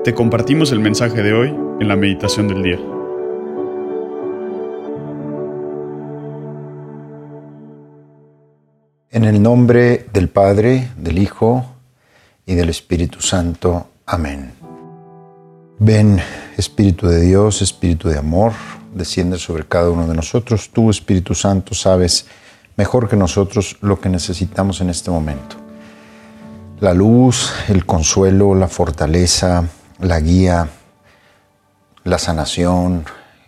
Te compartimos el mensaje de hoy en la meditación del día. En el nombre del Padre, del Hijo y del Espíritu Santo. Amén. Ven, Espíritu de Dios, Espíritu de amor, desciende sobre cada uno de nosotros. Tú, Espíritu Santo, sabes mejor que nosotros lo que necesitamos en este momento. La luz, el consuelo, la fortaleza, la guía, la sanación.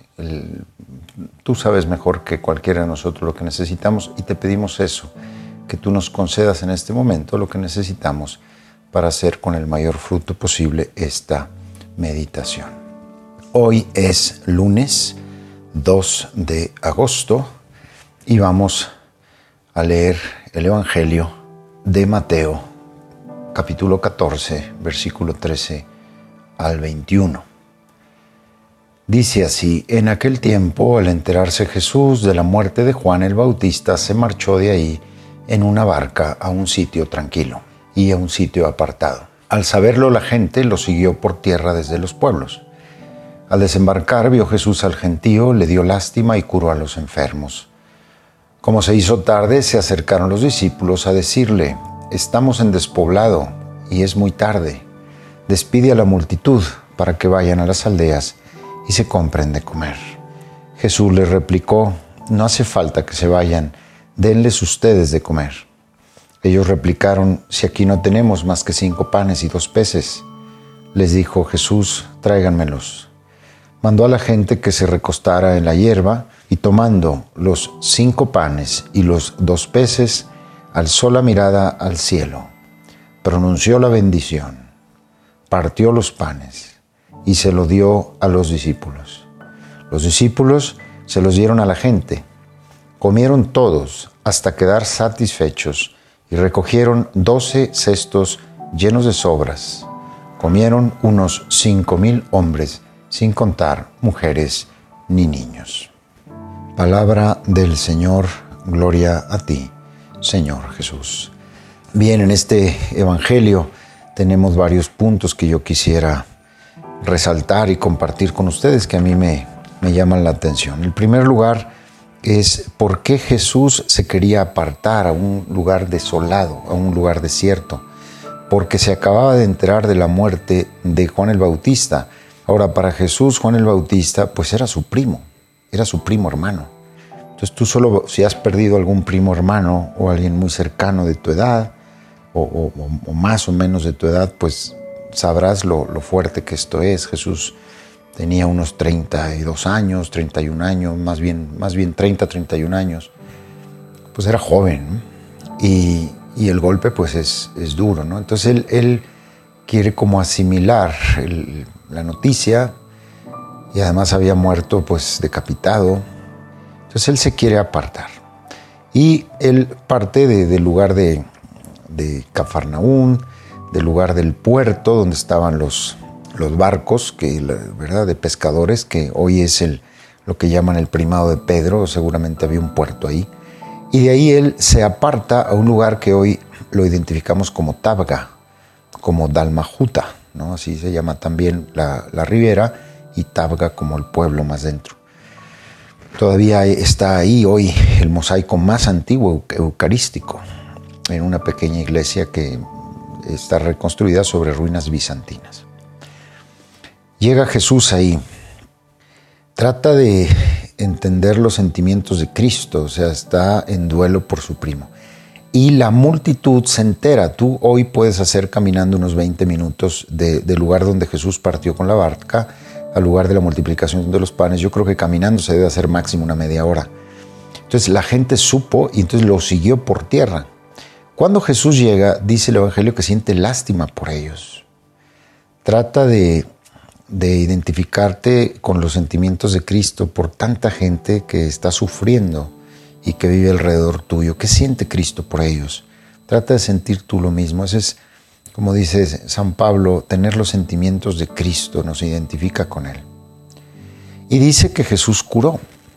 Tú sabes mejor que cualquiera de nosotros lo que necesitamos y te pedimos eso, que tú nos concedas en este momento lo que necesitamos para hacer con el mayor fruto posible esta meditación. Hoy es lunes 2 de agosto y vamos a leer el Evangelio de Mateo, capítulo 14, versículo 13 al 21. Dice así: en aquel tiempo, al enterarse Jesús de la muerte de Juan el Bautista, se marchó de ahí en una barca a un sitio tranquilo y a un sitio apartado. Al saberlo, la gente lo siguió por tierra desde los pueblos. Al desembarcar, vio Jesús al gentío, le dio lástima y curó a los enfermos. Como se hizo tarde, se acercaron los discípulos a decirle: estamos en despoblado y es muy tarde. Despide a la multitud para que vayan a las aldeas y se compren de comer. Jesús les replicó: no hace falta que se vayan, denles ustedes de comer. Ellos replicaron: si aquí no tenemos más que 5 panes y 2 peces. Les dijo Jesús: tráiganmelos. Mandó a la gente que se recostara en la hierba y, tomando los 5 panes y los 2 peces, alzó la mirada al cielo, pronunció la bendición, partió los panes y se lo dio a los discípulos. Los discípulos se los dieron a la gente. Comieron todos hasta quedar satisfechos y recogieron 12 cestos llenos de sobras. Comieron unos 5,000 hombres, sin contar mujeres ni niños. Palabra del Señor, gloria a ti, Señor Jesús. Bien, en este Evangelio tenemos varios puntos que yo quisiera resaltar y compartir con ustedes que a mí me llaman la atención. En primer lugar es por qué Jesús se quería apartar a un lugar desolado, a un lugar desierto, porque se acababa de enterar de la muerte de Juan el Bautista. Ahora, para Jesús, Juan el Bautista pues era su primo hermano. Entonces tú solo si has perdido algún primo hermano o alguien muy cercano de tu edad o más o menos de tu edad, pues sabrás lo fuerte que esto es. Jesús tenía unos 32 años, 31 años, más bien 30, 31 años. Pues era joven, ¿no? Y el golpe pues es duro, ¿no? Entonces él quiere como asimilar la noticia y además había muerto pues decapitado. Entonces él se quiere apartar. Y él parte del lugar de Cafarnaún, del lugar del puerto donde estaban los barcos, ¿verdad?, de pescadores, que hoy es lo que llaman el primado de Pedro. Seguramente había un puerto ahí. Y de ahí él se aparta a un lugar que hoy lo identificamos como Tabga, como Dalmajuta, ¿no? Así se llama también la ribera, y Tabga como el pueblo más dentro. Todavía está ahí hoy el mosaico más antiguo eucarístico, en una pequeña iglesia que está reconstruida sobre ruinas bizantinas. Llega Jesús ahí, trata de entender los sentimientos de Cristo, o sea, está en duelo por su primo. Y la multitud se entera. Tú hoy puedes hacer caminando unos 20 minutos del lugar donde Jesús partió con la barca al lugar de la multiplicación de los panes. Yo creo que caminando se debe hacer máximo una media hora. Entonces la gente supo y entonces lo siguió por tierra. Cuando Jesús llega, dice el Evangelio que siente lástima por ellos. Trata de identificarte con los sentimientos de Cristo por tanta gente que está sufriendo y que vive alrededor tuyo. ¿Qué siente Cristo por ellos? Trata de sentir tú lo mismo. Ese es, como dice San Pablo, tener los sentimientos de Cristo nos identifica con Él. Y dice que Jesús curó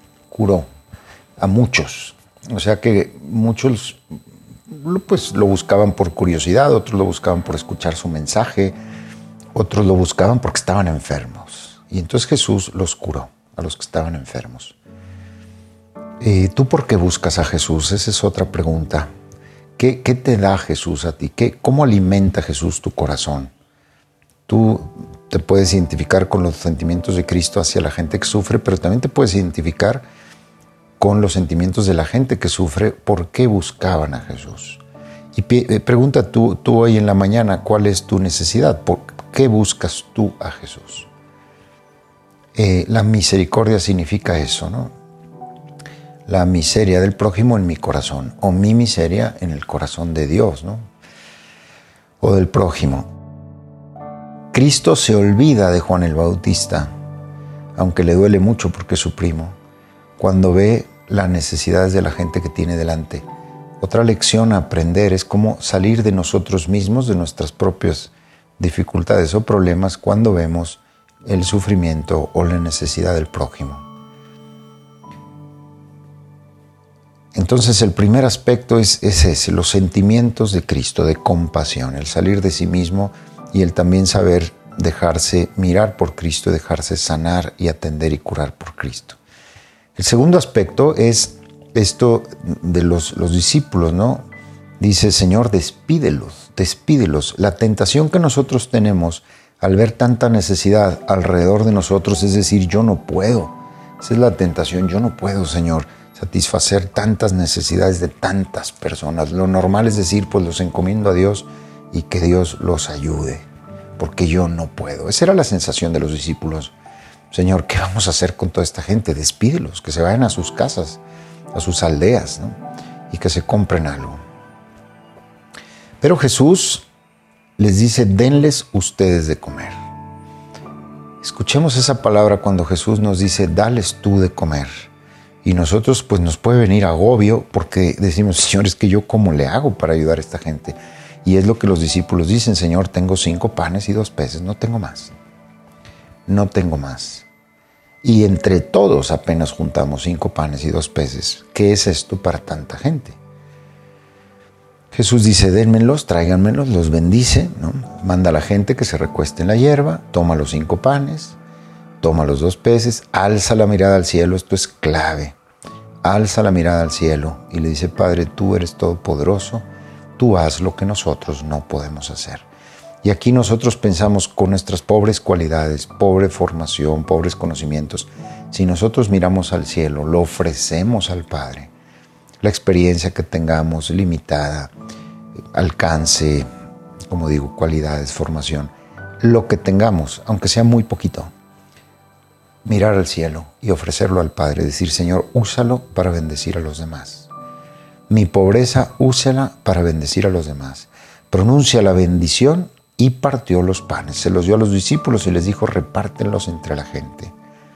a muchos. O sea que muchos pues lo buscaban por curiosidad, otros lo buscaban por escuchar su mensaje, otros lo buscaban porque estaban enfermos. Y entonces Jesús los curó a los que estaban enfermos. ¿Tú por qué buscas a Jesús? Esa es otra pregunta. ¿Qué te da Jesús a ti? ¿Cómo alimenta Jesús tu corazón? Tú te puedes identificar con los sentimientos de Cristo hacia la gente que sufre, pero también te puedes identificar con los sentimientos de la gente que sufre. ¿Por qué buscaban a Jesús? Y pregunta tú hoy en la mañana, ¿cuál es tu necesidad? ¿Por qué buscas tú a Jesús? La misericordia significa eso, ¿no? La miseria del prójimo en mi corazón, o mi miseria en el corazón de Dios, ¿no? O del prójimo. Cristo se olvida de Juan el Bautista, aunque le duele mucho porque es su primo, cuando ve las necesidades de la gente que tiene delante. Otra lección a aprender es cómo salir de nosotros mismos, de nuestras propias dificultades o problemas, cuando vemos el sufrimiento o la necesidad del prójimo. Entonces el primer aspecto es ese, los sentimientos de Cristo, de compasión, el salir de sí mismo y el también saber dejarse mirar por Cristo, dejarse sanar y atender y curar por Cristo. El segundo aspecto es esto de los discípulos, ¿no? Dice, Señor, despídelos. La tentación que nosotros tenemos al ver tanta necesidad alrededor de nosotros es decir, yo no puedo. Esa es la tentación, yo no puedo, Señor, satisfacer tantas necesidades de tantas personas. Lo normal es decir, pues los encomiendo a Dios y que Dios los ayude, porque yo no puedo. Esa era la sensación de los discípulos. Señor, ¿qué vamos a hacer con toda esta gente? Despídelos, que se vayan a sus casas, a sus aldeas, ¿no? Y que se compren algo. Pero Jesús les dice, denles ustedes de comer. Escuchemos esa palabra cuando Jesús nos dice, dales tú de comer. Y nosotros pues nos puede venir agobio porque decimos, Señor, es que yo ¿cómo le hago para ayudar a esta gente? Y es lo que los discípulos dicen, Señor, tengo 5 panes y 2 peces, no tengo más. No tengo más. Y entre todos apenas juntamos 5 panes y 2 peces. ¿Qué es esto para tanta gente? Jesús dice, dénmelos, tráiganmelos, los bendice, ¿no? Manda a la gente que se recueste en la hierba, toma los 5 panes, toma los 2 peces, alza la mirada al cielo, esto es clave. Alza la mirada al cielo y le dice, Padre, tú eres todopoderoso, tú haz lo que nosotros no podemos hacer. Y aquí nosotros pensamos con nuestras pobres cualidades, pobre formación, pobres conocimientos. Si nosotros miramos al cielo, lo ofrecemos al Padre, la experiencia que tengamos limitada, alcance, como digo, cualidades, formación, lo que tengamos, aunque sea muy poquito, mirar al cielo y ofrecerlo al Padre, decir, Señor, úsalo para bendecir a los demás. Mi pobreza, úsala para bendecir a los demás. Pronuncia la bendición y partió los panes. Se los dio a los discípulos y les dijo, repártenlos entre la gente.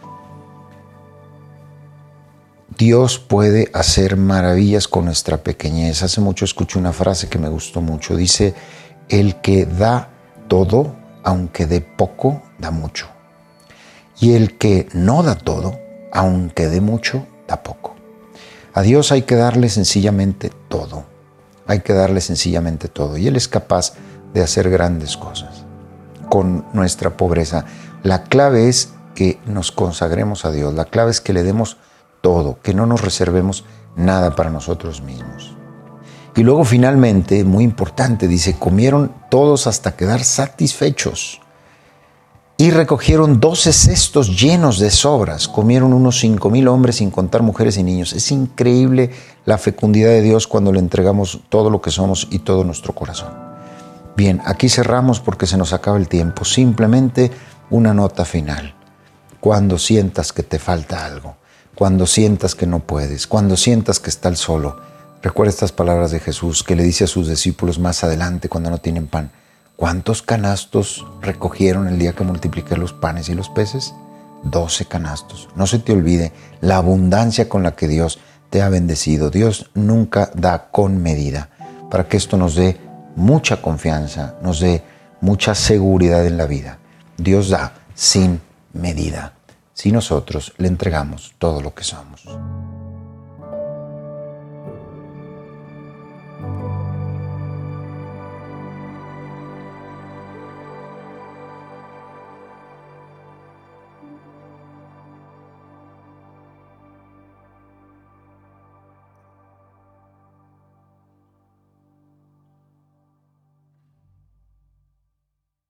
Dios puede hacer maravillas con nuestra pequeñez. Hace mucho escuché una frase que me gustó mucho. Dice, el que da todo, aunque dé poco, da mucho. Y el que no da todo, aunque dé mucho, da poco. A Dios hay que darle sencillamente todo. Hay que darle sencillamente todo. Y Él es capaz de hacer grandes cosas con nuestra pobreza. La clave es que nos consagremos a Dios. La clave es que le demos todo, que no nos reservemos nada para nosotros mismos. Y luego finalmente, muy importante, dice, comieron todos hasta quedar satisfechos. Y recogieron 12 cestos llenos de sobras. Comieron unos 5,000 hombres sin contar mujeres y niños. Es increíble la fecundidad de Dios cuando le entregamos todo lo que somos y todo nuestro corazón. Bien, aquí cerramos porque se nos acaba el tiempo. Simplemente una nota final. Cuando sientas que te falta algo, cuando sientas que no puedes, cuando sientas que estás solo, recuerda estas palabras de Jesús que le dice a sus discípulos más adelante cuando no tienen pan. ¿Cuántos canastos recogieron el día que multipliqué los panes y los peces? 12 canastos. No se te olvide la abundancia con la que Dios te ha bendecido. Dios nunca da con medida, para que esto nos dé mucha confianza, nos dé mucha seguridad en la vida. Dios da sin medida, si nosotros le entregamos todo lo que somos.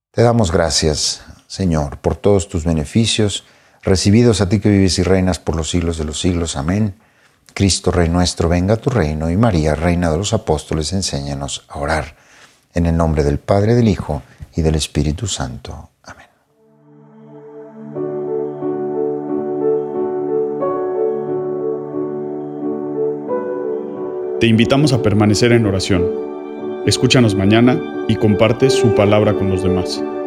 Te damos gracias, Señor, por todos tus beneficios, recibidos a ti que vives y reinas por los siglos de los siglos. Amén. Cristo, Rey nuestro, venga a tu reino, y María, Reina de los Apóstoles, enséñanos a orar. En el nombre del Padre, del Hijo y del Espíritu Santo. Amén. Te invitamos a permanecer en oración. Escúchanos mañana y comparte su palabra con los demás.